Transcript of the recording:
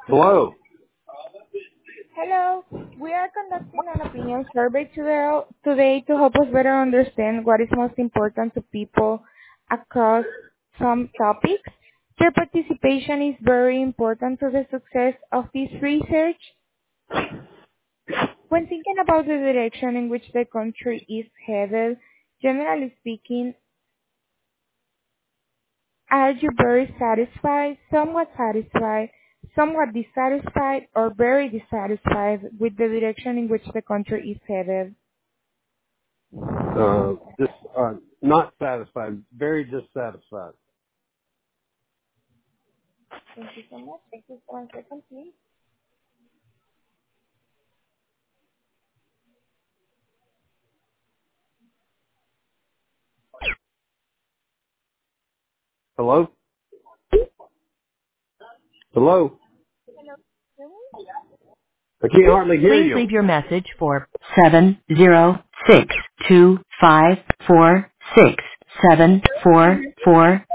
Hello. Hello. We are conducting an opinion survey today to help us better understand what is most important to people across some topics. Your participation is very important to the success of this research. When thinking about the direction in which the country is headed, generally speaking, are you very satisfied, somewhat dissatisfied, or very dissatisfied with the direction in which the country is headed? Just not satisfied. Very dissatisfied. Thank you so much. Thank you for 1 second, please. Hello. Hello. I can't hardly hear Please you. leave your message for 70625467444.